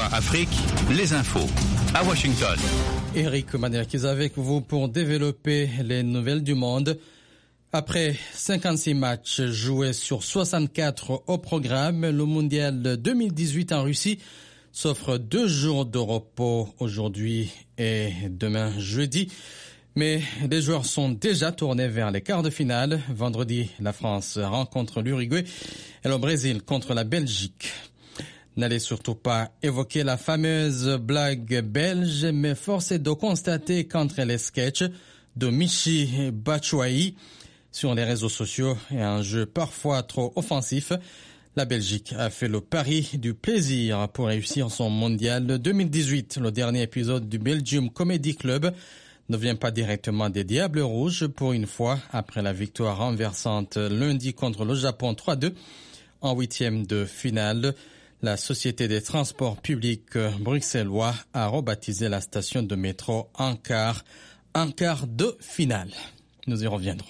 Afrique, les infos. À Washington. Eric Maniakis avec vous pour développer les nouvelles du monde. Après 56 matchs joués sur 64 au programme, le mondial 2018 en Russie s'offre 2 jours de repos aujourd'hui et demain jeudi. Mais les joueurs sont déjà tournés vers les quarts de finale. Vendredi, la France rencontre l'Uruguay et le Brésil contre la Belgique. N'allez surtout pas évoquer la fameuse blague belge, mais force est de constater qu'entre les sketchs de Michy Batshuayi sur les réseaux sociaux et un jeu parfois trop offensif, la Belgique a fait le pari du plaisir pour réussir son mondial 2018. Le dernier épisode du Belgium Comedy Club ne vient pas directement des Diables Rouges pour une fois après la victoire renversante lundi contre le Japon 3-2 en 8e de finale. La Société des transports publics bruxellois a rebaptisé la station de métro en quart de finale. Nous y reviendrons.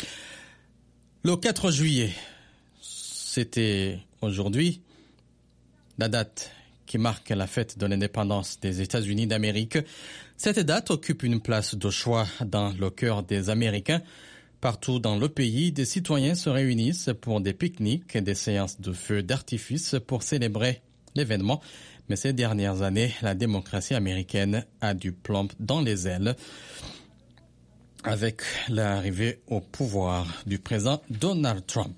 Le 4 juillet, c'était aujourd'hui, la date qui marque la fête de l'indépendance des États-Unis d'Amérique. Cette date occupe une place de choix dans le cœur des Américains. Partout dans le pays, des citoyens se réunissent pour des pique-niques et des séances de feux d'artifice pour célébrer l'événement. Mais ces dernières années, la démocratie américaine a du plomb dans les ailes avec l'arrivée au pouvoir du président Donald Trump.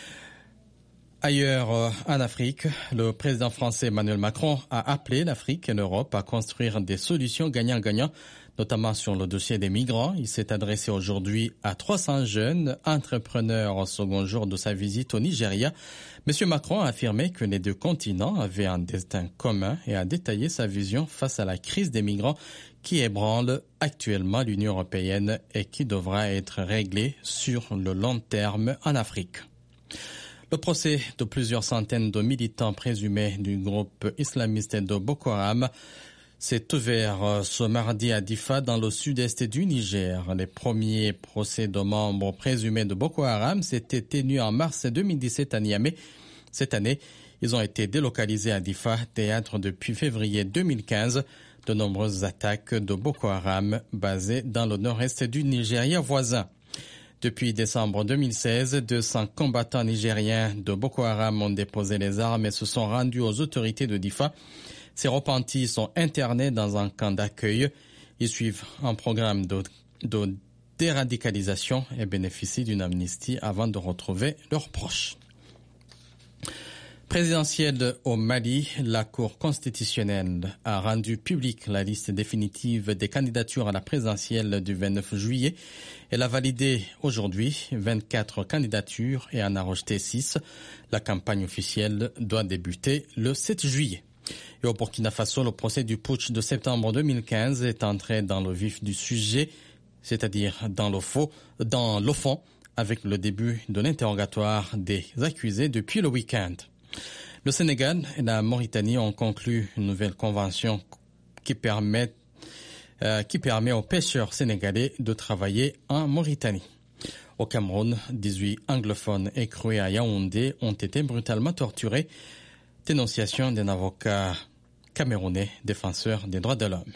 Ailleurs en Afrique, le président français Emmanuel Macron a appelé l'Afrique et l'Europe à construire des solutions gagnant-gagnant, notamment sur le dossier des migrants. Il s'est adressé aujourd'hui à 300 jeunes entrepreneurs au second jour de sa visite au Nigeria. Monsieur Macron a affirmé que les deux continents avaient un destin commun et a détaillé sa vision face à la crise des migrants qui ébranle actuellement l'Union européenne et qui devra être réglée sur le long terme en Afrique. Le procès de plusieurs centaines de militants présumés du groupe islamiste de Boko Haram s'est ouvert ce mardi à Difa dans le sud-est du Niger. Les premiers procès de membres présumés de Boko Haram s'étaient tenus en mars 2017 à Niamey. Cette année, ils ont été délocalisés à Difa, théâtre depuis février 2015 de nombreuses attaques de Boko Haram basées dans le nord-est du Nigeria voisin. Depuis décembre 2016, 200 combattants nigériens de Boko Haram ont déposé les armes et se sont rendus aux autorités de Difa. Ces repentis sont internés dans un camp d'accueil. Ils suivent un programme de déradicalisation et bénéficient d'une amnistie avant de retrouver leurs proches. Présidentielle au Mali, la Cour constitutionnelle a rendu publique la liste définitive des candidatures à la présidentielle du 29 juillet. Elle a validé aujourd'hui 24 candidatures et en a rejeté 6. La campagne officielle doit débuter le 7 juillet. Et au Burkina Faso, le procès du putsch de septembre 2015 est entré dans le vif du sujet, c'est-à-dire dans le fond, avec le début de l'interrogatoire des accusés depuis le week-end. Le Sénégal et la Mauritanie ont conclu une nouvelle convention qui permet aux pêcheurs sénégalais de travailler en Mauritanie. Au Cameroun, 18 anglophones écroués à Yaoundé ont été brutalement torturés. Dénonciation d'un avocat camerounais défenseur des droits de l'homme.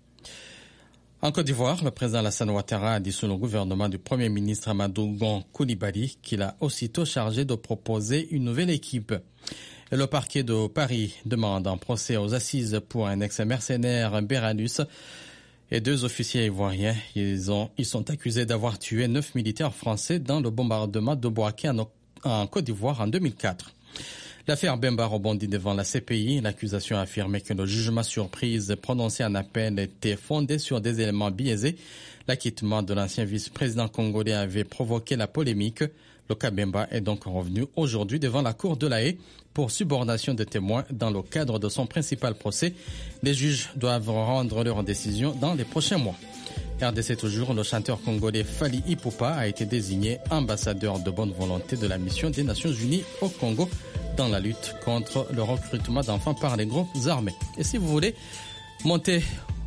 En Côte d'Ivoire, le président Alassane Ouattara a dissous le gouvernement du Premier ministre Amadou Gon Coulibaly, qu'il a aussitôt chargé de proposer une nouvelle équipe. Et le parquet de Paris demande un procès aux assises pour un ex-mercenaire Beralus et 2 officiers ivoiriens. Ils sont accusés d'avoir tué 9 militaires français dans le bombardement de Bouaké en Côte d'Ivoire en 2004. L'affaire Bemba rebondit devant la CPI. L'accusation a affirmé que le jugement surprise prononcé en appel était fondé sur des éléments biaisés. L'acquittement de l'ancien vice-président congolais avait provoqué la polémique. Le cas Bemba est donc revenu aujourd'hui devant la Cour de La Haye pour subornation de témoins dans le cadre de son principal procès. Les juges doivent rendre leur décision dans les prochains mois. RDC toujours, le chanteur congolais Fally Ipupa a été désigné ambassadeur de bonne volonté de la mission des Nations Unies au Congo dans la lutte contre le recrutement d'enfants par les groupes armés. Et si vous voulez monter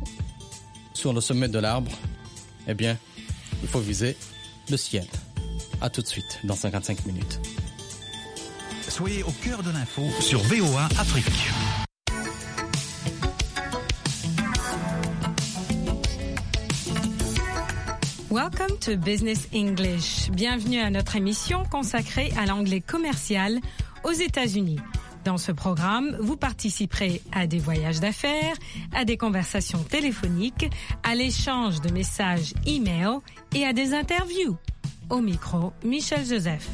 sur le sommet de l'arbre, eh bien, il faut viser le ciel. À tout de suite, dans 55 minutes. Soyez au cœur de l'info sur VOA Afrique. Welcome to Business English. Bienvenue à notre émission consacrée à l'anglais commercial aux États-Unis. Dans ce programme, vous participerez à des voyages d'affaires, à des conversations téléphoniques, à l'échange de messages e-mail et à des interviews. Au micro, Michel Joseph.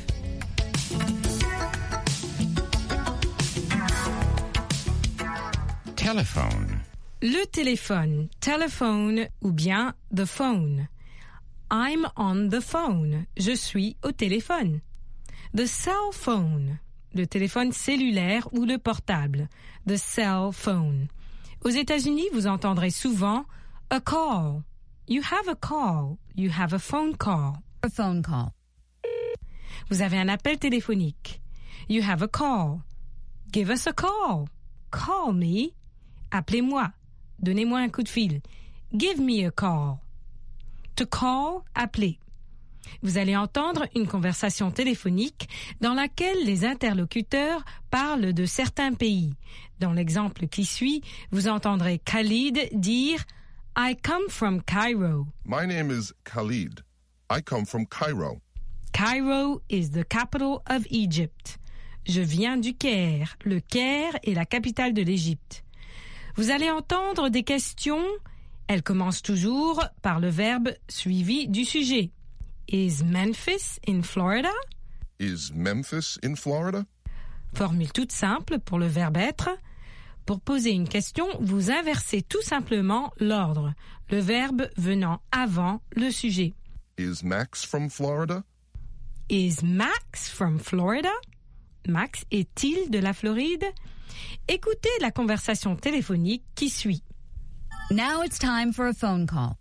Telephone. Le téléphone, telephone ou bien the phone. I'm on the phone. Je suis au téléphone. The cell phone. Le téléphone cellulaire ou le portable. The cell phone. Aux États-Unis, vous entendrez souvent a call. You have a call. You have a phone call. A phone call. Vous avez un appel téléphonique. You have a call. Give us a call. Call me. Appelez-moi. Donnez-moi un coup de fil. Give me a call. To call, appeler. Vous allez entendre une conversation téléphonique dans laquelle les interlocuteurs parlent de certains pays. Dans l'exemple qui suit, vous entendrez Khalid dire « I come from Cairo ». My name is Khalid. I come from Cairo. Cairo is the capital of Egypt. Je viens du Caire. Le Caire est la capitale de l'Égypte. Vous allez entendre des questions. Elles commencent toujours par le verbe suivi du sujet. Is Memphis in Florida? Is Memphis in Florida? Formule toute simple pour le verbe être. Pour poser une question, vous inversez tout simplement l'ordre, le verbe venant avant le sujet. Is Max from Florida? Is Max from Florida? Max est-il de la Floride? Écoutez la conversation téléphonique qui suit. Now it's time for a phone call.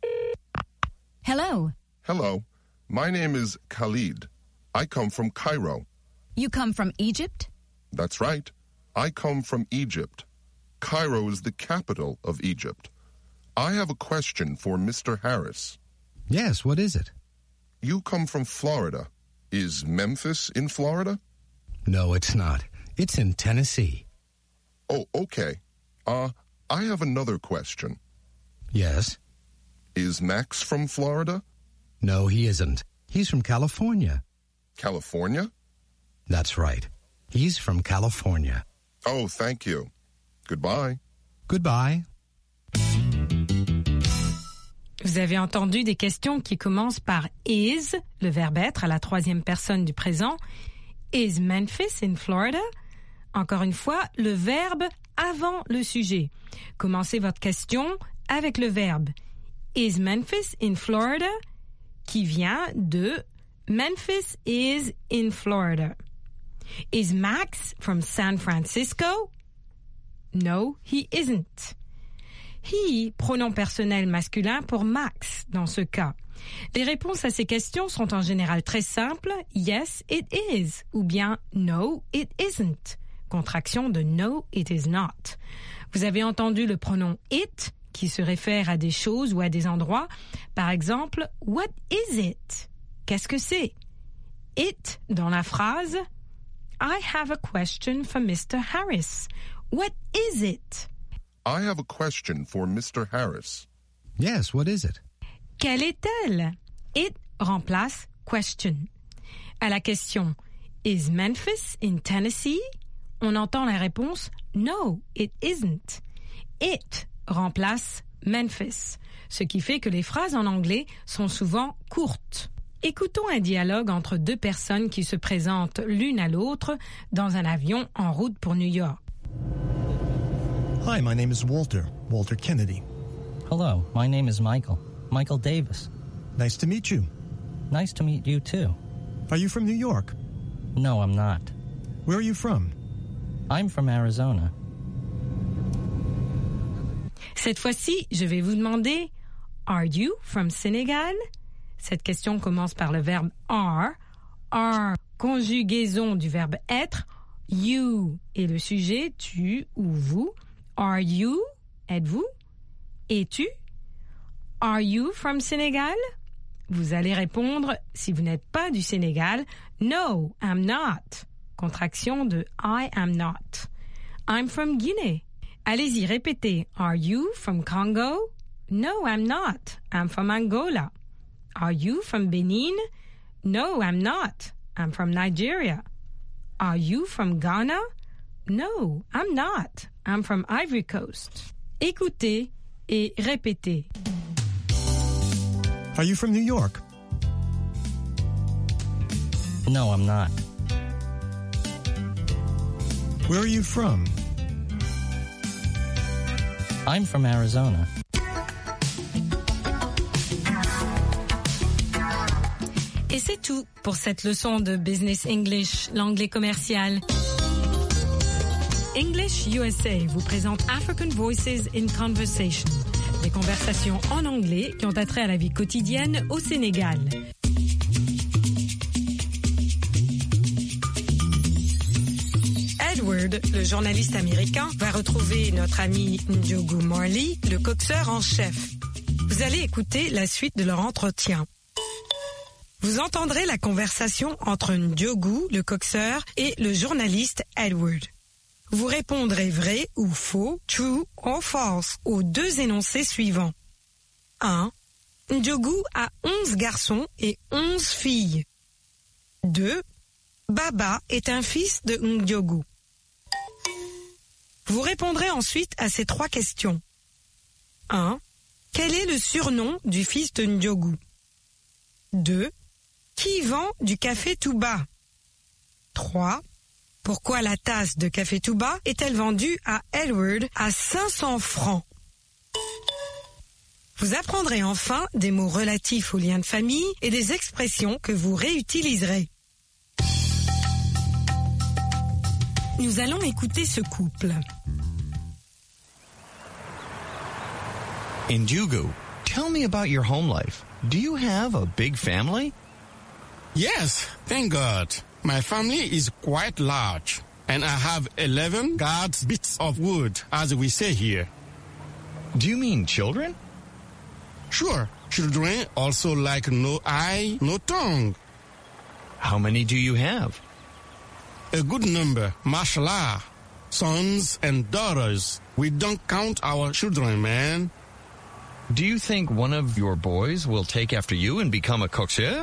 Hello. Hello. My name is Khalid. I come from Cairo. You come from Egypt? That's right. I come from Egypt. Cairo is the capital of Egypt. I have a question for Mr. Harris. Yes, what is it? You come from Florida. Is Memphis in Florida? No, it's not. It's in Tennessee. Oh, okay. I have another question. Yes? Is Max from Florida? No, he isn't. He's from California. California? That's right. He's from California. Oh, thank you. Goodbye. Goodbye. Vous avez entendu des questions qui commencent par is, le verbe être à la troisième personne du présent. Is Memphis in Florida? Encore une fois, le verbe avant le sujet. Commencez votre question avec le verbe Is Memphis in Florida? Qui vient de Memphis is in Florida. Is Max from San Francisco? No, he isn't. He, pronom personnel masculin pour Max dans ce cas. Les réponses à ces questions sont en général très simples. Yes, it is. Ou bien no, it isn't. Contraction de no, it is not. Vous avez entendu le pronom it qui se réfère à des choses ou à des endroits. Par exemple, what is it? Qu'est-ce que c'est? It dans la phrase I have a question for Mr. Harris. What is it? I have a question for Mr. Harris. Yes, what is it? Quelle est-elle? It remplace question. À la question Is Memphis in Tennessee? On entend la réponse No, it isn't. It remplace Memphis, ce qui fait que les phrases en anglais sont souvent courtes. Écoutons un dialogue entre deux personnes qui se présentent l'une à l'autre dans un avion en route pour New York. Hi, my name is Walter Kennedy. Hello, my name is Michael Davis. Nice to meet you. Nice to meet you too. Are you from New York? No, I'm not. Where are you from? I'm from Arizona. Cette fois-ci, je vais vous demander Are you from Senegal? Cette question commence par le verbe are. Are, conjugaison du verbe être. You est le sujet, tu ou vous. Are you? Êtes-vous? Es-tu? Are you from Senegal? Vous allez répondre, si vous n'êtes pas du Sénégal, No, I'm not. Contraction de I am not. I'm from Guinée. Allez-y, répétez. Are you from Congo? No, I'm not. I'm from Angola. Are you from Benin? No, I'm not. I'm from Nigeria. Are you from Ghana? No, I'm not. I'm from Ivory Coast. Écoutez et répétez. Are you from New York? No, I'm not. Where are you from? I'm from Arizona. Et c'est tout pour cette leçon de Business English, l'anglais commercial. English USA vous présente African Voices in Conversation, des conversations en anglais qui ont attrait à la vie quotidienne au Sénégal. Edward, le journaliste américain, va retrouver notre ami Ndiogu Marley, le coxeur en chef. Vous allez écouter la suite de leur entretien. Vous entendrez la conversation entre Ndiogu, le coxeur, et le journaliste Edward. Vous répondrez vrai ou faux, true or false, aux deux énoncés suivants. 1. Ndiogu a 11 garçons et 11 filles. 2. Baba est un fils de Ndiogu. Vous répondrez ensuite à ces 3 questions. 1. Quel est le surnom du fils de Ndiogu? 2. Qui vend du café tout bas? 3. Pourquoi la tasse de café tout bas est-elle vendue à Edward à 500 francs? Vous apprendrez enfin des mots relatifs aux liens de famille et des expressions que vous réutiliserez. Nous allons écouter ce couple. Ndiogu, tell me about your home life. Do you have a big family? Yes, thank God. My family is quite large, and I have 11 guards bits of wood, as we say here. Do you mean children? Sure, children also like no eye, no tongue. How many do you have? A good number, mashallah. Sons and daughters. We don't count our children, man. Do you think one of your boys will take after you and become a coxeur?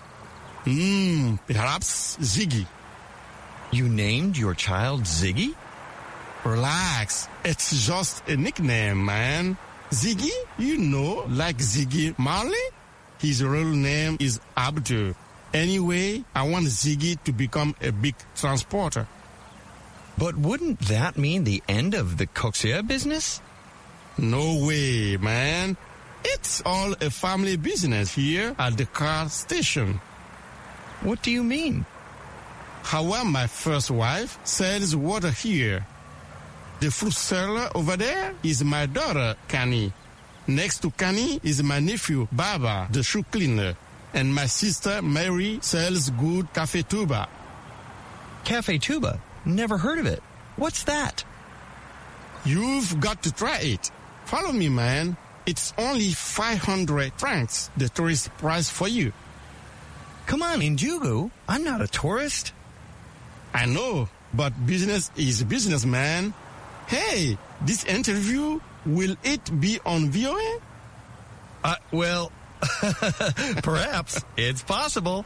Perhaps Ziggy. You named your child Ziggy? Relax, it's just a nickname, man. Ziggy, you know, like Ziggy Marley? His real name is Abdul. Anyway, I want Ziggy to become a big transporter. But wouldn't that mean the end of the coxeur business? No way, man. It's all a family business here at the car station. What do you mean? Hawa, my first wife, sells water here. The fruit seller over there is my daughter, Kani. Next to Kani is my nephew, Baba, the shoe cleaner. And my sister, Mary, sells good Cafe Tuba. Cafe Tuba? Never heard of it. What's that? You've got to try it. Follow me, man. It's only 500 francs, the tourist price for you. Come on, Ndiogu. I'm not a tourist. I know, but business is business, man. Hey, this interview, will it be on VOA? Well, perhaps. It's possible.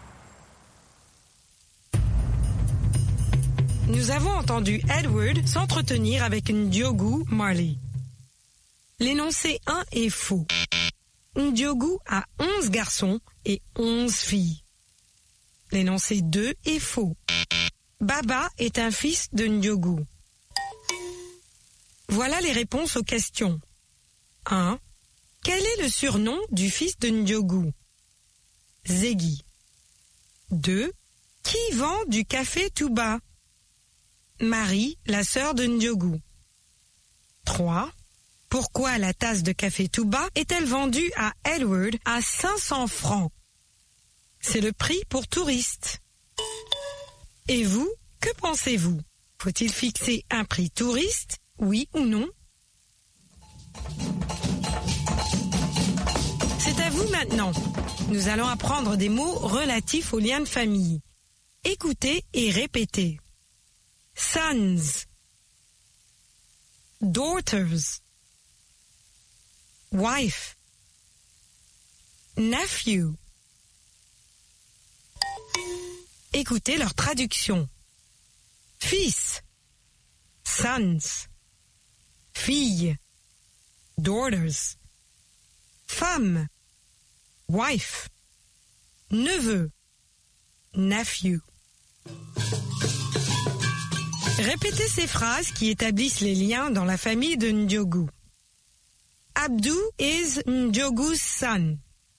Nous avons entendu Edward s'entretenir avec Ndiogu Marley. L'énoncé 1 est faux. Ndiogu a 11 garçons et 11 filles. L'énoncé 2 est faux. Baba est un fils de Ndiogu. Voilà les réponses aux questions. 1. Quel est le surnom du fils de Ndiogu? Ziggy. 2. Qui vend du café tout bas? Marie, la sœur de Ndiogu. 3. Pourquoi la tasse de café tout bas est-elle vendue à Edward à 500 francs? C'est le prix pour touristes. Et vous, que pensez-vous? Faut-il fixer un prix touriste, oui ou non? C'est à vous maintenant. Nous allons apprendre des mots relatifs aux liens de famille. Écoutez et répétez. Sons, daughters, wife, nephew. Écoutez leur traduction. Fils, sons, fille, daughters, femme, wife, neveu, nephew. Répétez ces phrases qui établissent les liens dans la famille de Ndiogu. Abdou is Ndiogu's son.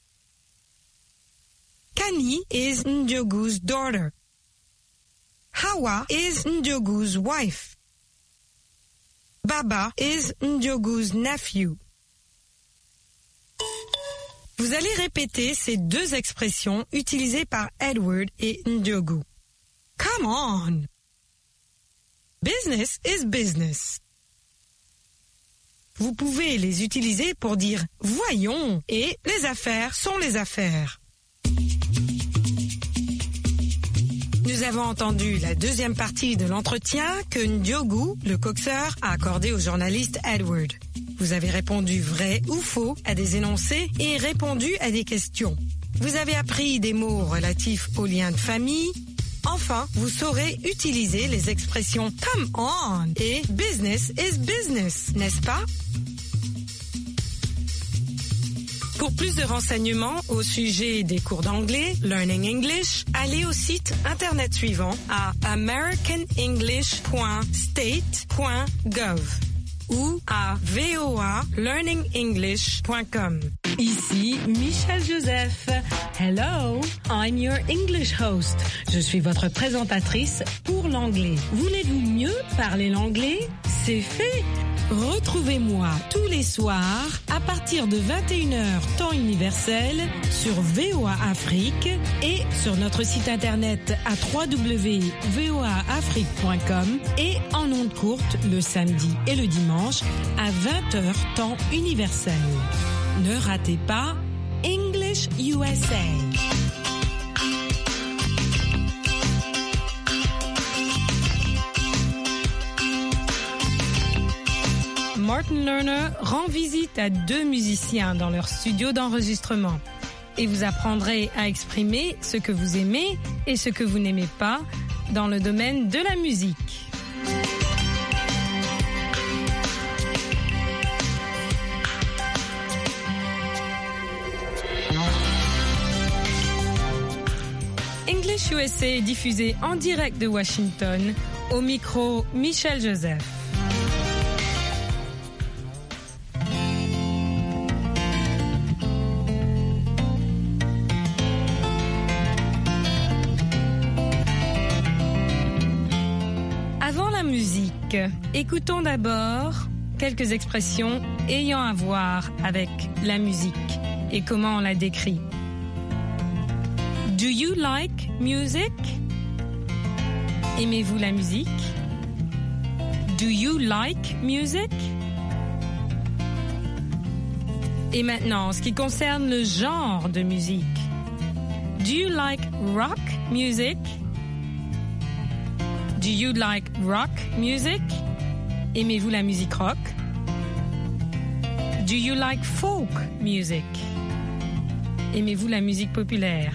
Kani is Ndiogu's daughter. Hawa is Ndiogu's wife. Baba is Ndiogu's nephew. Vous allez répéter ces deux expressions utilisées par Edward et Ndiogu. Come on! Business is business. Vous pouvez les utiliser pour dire « voyons » et « les affaires sont les affaires ». Nous avons entendu la deuxième partie de l'entretien que Ndiogu, le coxeur, a accordé au journaliste Edward. Vous avez répondu vrai ou faux à des énoncés et répondu à des questions. Vous avez appris des mots relatifs aux liens de famille. Enfin, vous saurez utiliser les expressions « come on » et « business is business », n'est-ce pas? Pour plus de renseignements au sujet des cours d'anglais, Learning English, allez au site internet suivant à americanenglish.state.gov ou à voalearningenglish.com. Ici Michel Joseph. Hello, I'm your English host. Je suis votre présentatrice pour l'anglais. Voulez-vous mieux parler l'anglais? C'est fait. Retrouvez-moi tous les soirs à partir de 21h temps universel sur VOA Afrique et sur notre site internet à www.voaafrique.com et en ondes courtes le samedi et le dimanche à 20h temps universel. Ne ratez pas English USA. Martin Lerner rend visite à deux musiciens dans leur studio d'enregistrement et vous apprendrez à exprimer ce que vous aimez et ce que vous n'aimez pas dans le domaine de la musique. English USA est diffusé en direct de Washington, au micro Michel Joseph. Avant la musique, écoutons d'abord quelques expressions ayant à voir avec la musique et comment on la décrit. Do you like music? Aimez-vous la musique? Do you like music? Et maintenant, en ce qui concerne le genre de musique. Do you like rock music? Do you like rock music? Aimez-vous la musique rock? Do you like folk music? Aimez-vous la musique populaire?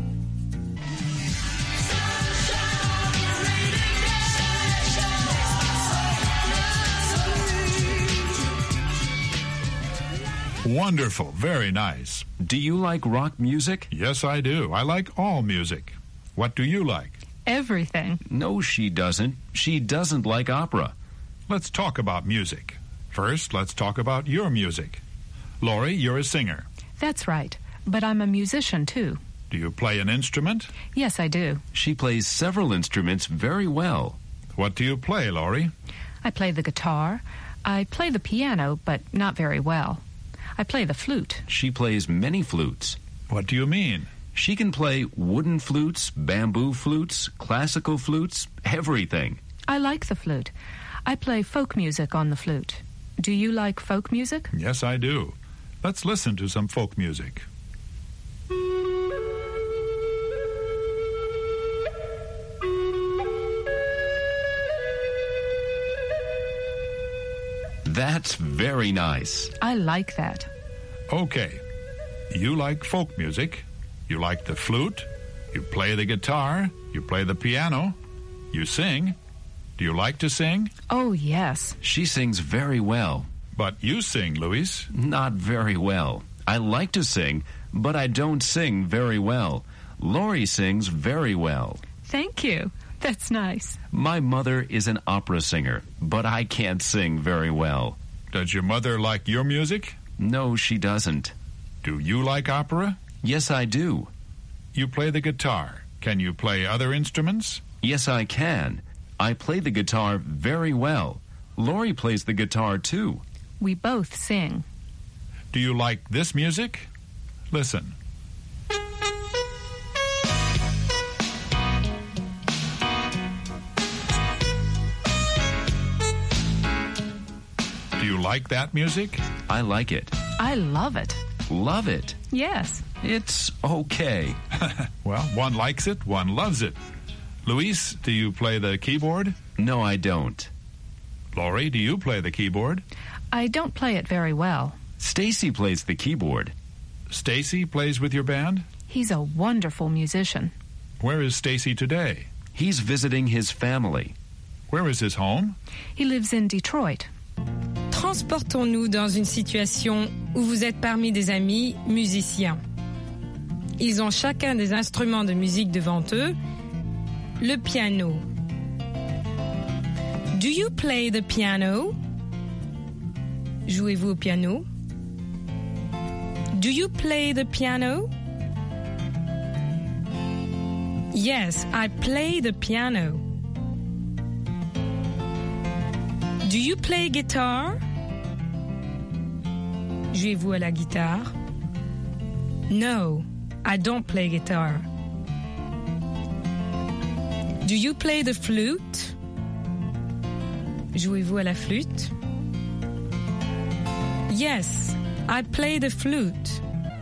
Wonderful. Very nice. Do you like rock music? Yes, I do. I like all music. What do you like? Everything. No, she doesn't. She doesn't like opera. Let's talk about music. First, let's talk about your music. Laurie, you're a singer. That's right. But I'm a musician, too. Do you play an instrument? Yes, I do. She plays several instruments very well. What do you play, Laurie? I play the guitar. I play the piano, but not very well. I play the flute. She plays many flutes. What do you mean? She can play wooden flutes, bamboo flutes, classical flutes, everything. I like the flute. I play folk music on the flute. Do you like folk music? Yes, I do. Let's listen to some folk music. That's very nice. I like that. Okay. You like folk music. You like the flute. You play the guitar. You play the piano. You sing. Do you like to sing? Oh, yes. She sings very well. But you sing, Luis. Not very well. I like to sing, but I don't sing very well. Laurie sings very well. Thank you. That's nice. My mother is an opera singer, but I can't sing very well. Does your mother like your music? No, she doesn't. Do you like opera? Yes, I do. You play the guitar. Can you play other instruments? Yes, I can. I play the guitar very well. Laurie plays the guitar, too. We both sing. Do you like this music? Listen. Do you like that music? I like it. I love it. Love it? Yes. It's okay. Well, one likes it, one loves it. Luis, do you play the keyboard? No, I don't. Laurie, do you play the keyboard? I don't play it very well. Stacy plays the keyboard. Stacy plays with your band? He's a wonderful musician. Where is Stacy today? He's visiting his family. Where is his home? He lives in Detroit. Transportons-nous dans une situation où vous êtes parmi des amis musiciens. Ils ont chacun des instruments de musique devant eux. Le piano. Do you play the piano? Jouez-vous au piano? Do you play the piano? Yes, I play the piano. Do you play guitar? Jouez-vous à la guitare? No, I don't play guitar. Do you play the flute? Jouez-vous à la flûte? Yes, I play the flute.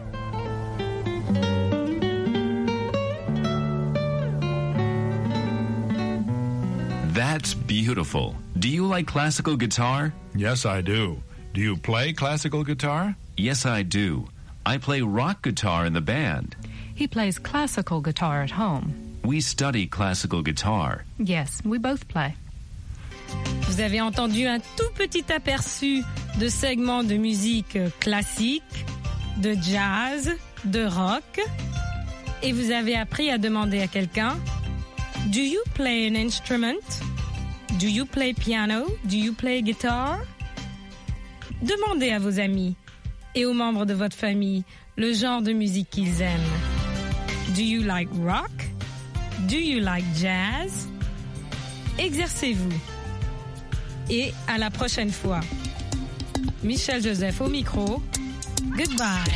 That's beautiful. Do you like classical guitar? Yes, I do. Do you play classical guitar? Yes, I do. I play rock guitar in the band. He plays classical guitar at home. We study classical guitar. Yes, we both play. Vous avez entendu un tout petit aperçu de segments de musique classique, de jazz, de rock, et vous avez appris à demander à quelqu'un: Do you play an instrument? Do you play piano? Do you play guitar? Demandez à vos amis et aux membres de votre famille le genre de musique qu'ils aiment. Do you like rock? Do you like jazz? Exercez-vous. Et à la prochaine fois. Michel Joseph au micro. Goodbye.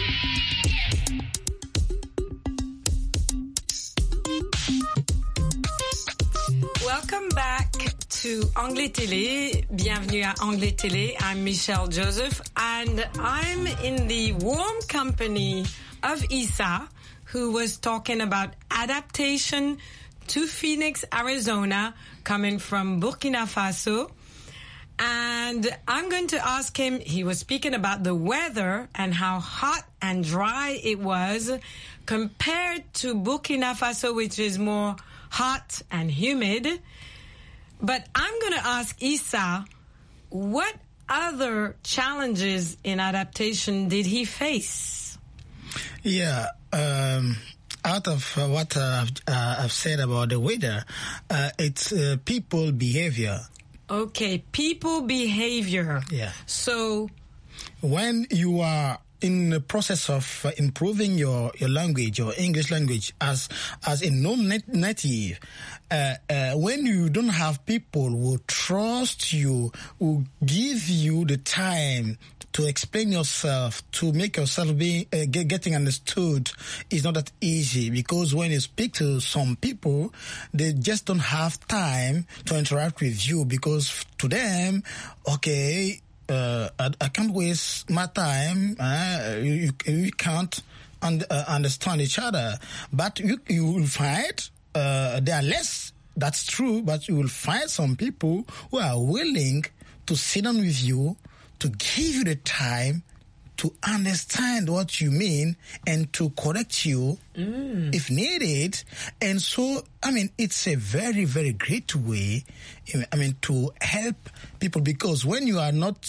Welcome back to Anglais Télé. Bienvenue à Anglais Télé. I'm Michelle Joseph and I'm in the warm company of Isa, who was talking about adaptation to Phoenix, Arizona, coming from Burkina Faso. And I'm going to ask him, he was speaking about the weather and how hot and dry it was compared to Burkina Faso, which is more hot and humid. But I'm going to ask Isa, what other challenges in adaptation did he face? Yeah, out of what I've said about the weather, it's people behavior. Okay, people behavior. Yeah. So, when you are in the process of improving your language, your English language, as a non-native, when you don't have people who trust you, who give you the time to explain yourself, to make yourself getting understood, is not that easy, because when you speak to some people, they just don't have time to interact with you, because to them, okay, I can't waste my time. You can't understand each other. But you will find there are less. That's true. But you will find some people who are willing to sit down with you, to give you the time to understand what you mean and to correct you if needed. And so, it's a very, very great way, to help people, because when you are not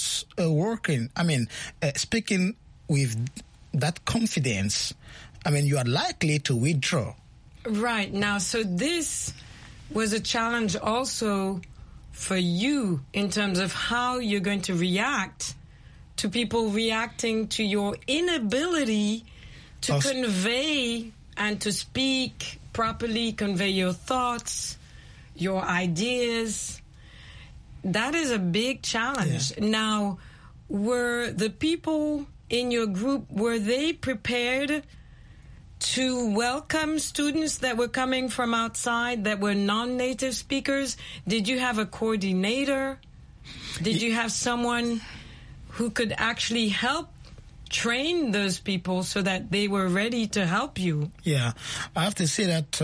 speaking with that confidence, you are likely to withdraw. Right. Now, so this was a challenge also for you in terms of how you're going to react to people reacting to your inability to convey and to speak properly, convey your thoughts, your ideas. That is a big challenge. Yeah. Now, were the people in your group, were they prepared to welcome students that were coming from outside that were non-native speakers? Did you have a coordinator? Did you have someone who could actually help train those people so that they were ready to help you? Yeah, I have to say that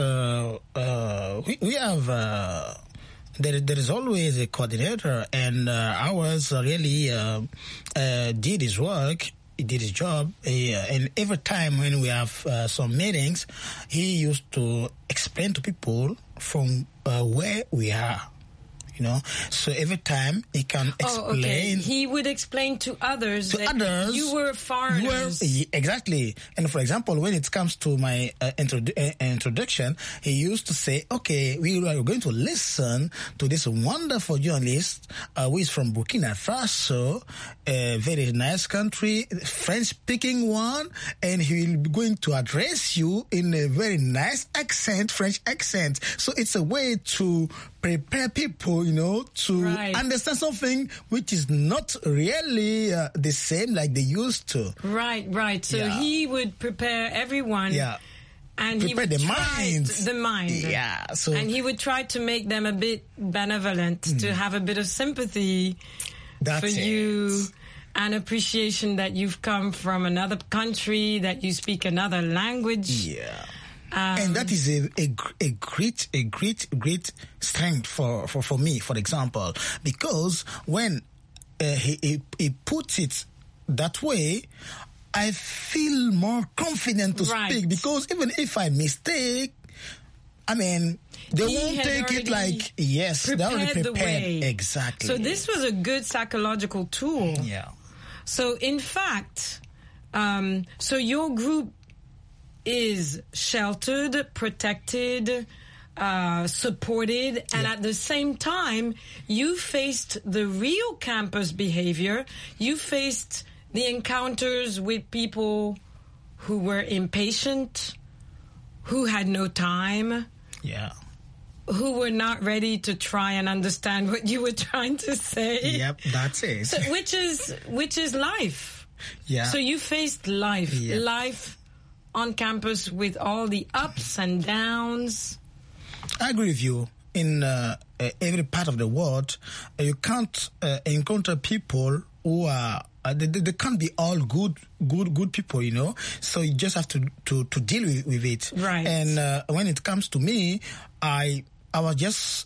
we have... There is always a coordinator, and ours really did his work. He did his job, and every time when we have some meetings, he used to explain to people from where we are. So every time he can explain. Okay. He would explain to others that you were foreigners. Exactly. And for example, when it comes to my introduction, he used to say, okay, we are going to listen to this wonderful journalist who is from Burkina Faso, a very nice country, French-speaking one, and he will be going to address you in a very nice accent, French accent. So it's a way to prepare people, to understand something which is not really the same like they used to. Right. So he would prepare everyone. Yeah. And prepare he would the mind. Yeah. So, and he would try to make them a bit benevolent, to have a bit of sympathy for you and appreciation that you've come from another country, that you speak another language. Yeah. And that is a great strength for me, for example, because when he puts it that way, I feel more confident to speak, because even if I mistake, they won't take it like, yes, they already prepared. The way. Exactly. So this was a good psychological tool. Yeah. So in fact, so your group is sheltered, protected, supported, and at the same time, you faced the real campus behavior. You faced the encounters with people who were impatient, who had no time, who were not ready to try and understand what you were trying to say. Yep, that's it. So, which is life. Yeah. So you faced life. Yep. Life on campus with all the ups and downs. I agree with you. In every part of the world, you can't encounter people who are they can't be all good people, So you just have to deal with it. Right. And when it comes to me, I'm just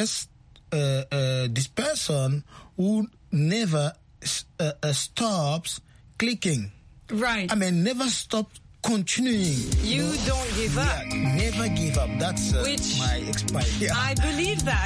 this person who never stops clicking. Right. Never stops continuing. You don't give up. Yeah, never give up. That's my experience. Yeah. I believe that.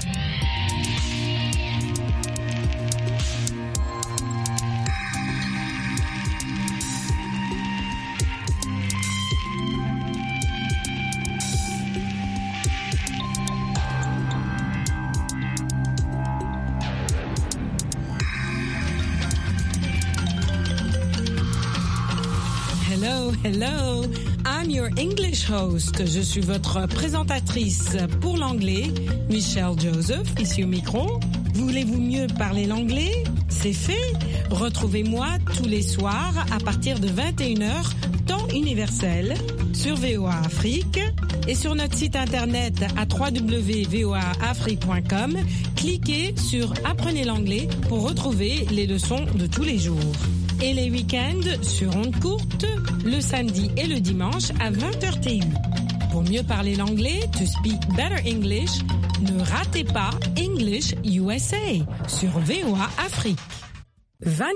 Hello, I'm your English host. Je suis votre présentatrice pour l'anglais, Michelle Joseph, ici au micro. Voulez-vous mieux parler l'anglais? C'est fait. Retrouvez-moi tous les soirs à partir de 21h, temps universel, sur VOA Afrique et sur notre site internet à www.voaafrique.com. Cliquez sur Apprenez l'anglais pour retrouver les leçons de tous les jours. Et les week-ends sur ondes courtes, le samedi et le dimanche à 20h TU. Pour mieux parler l'anglais, to speak better English, ne ratez pas English USA sur VOA Afrique.